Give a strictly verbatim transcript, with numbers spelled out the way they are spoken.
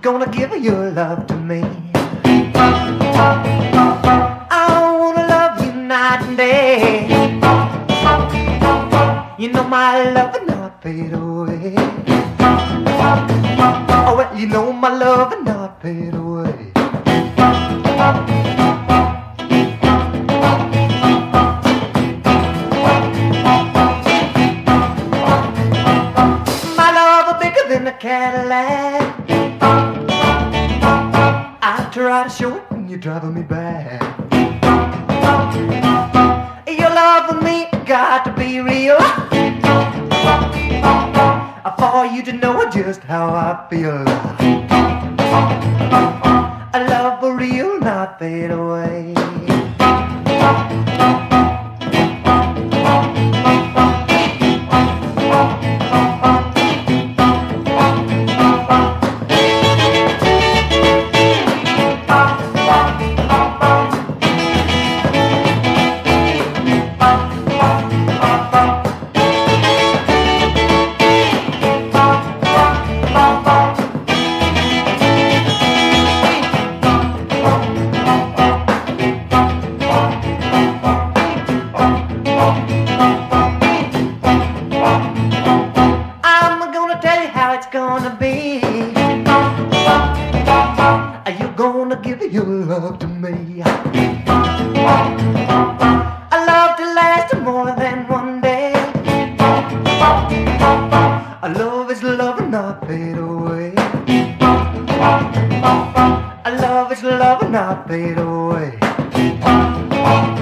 gonna give your love to me. I wanna love you night and day. You know my love will not fade away. Oh, well, you know my love will not fade away. My love is bigger than a Cadillac. I try to show it when you're driving me back. Your love with me got to be real, for you to know just how I feel. A love for real, not fade away. Gonna be, are you gonna give your love to me? A love to last more than one day. A love is love and not fade away. A love is love and not fade away.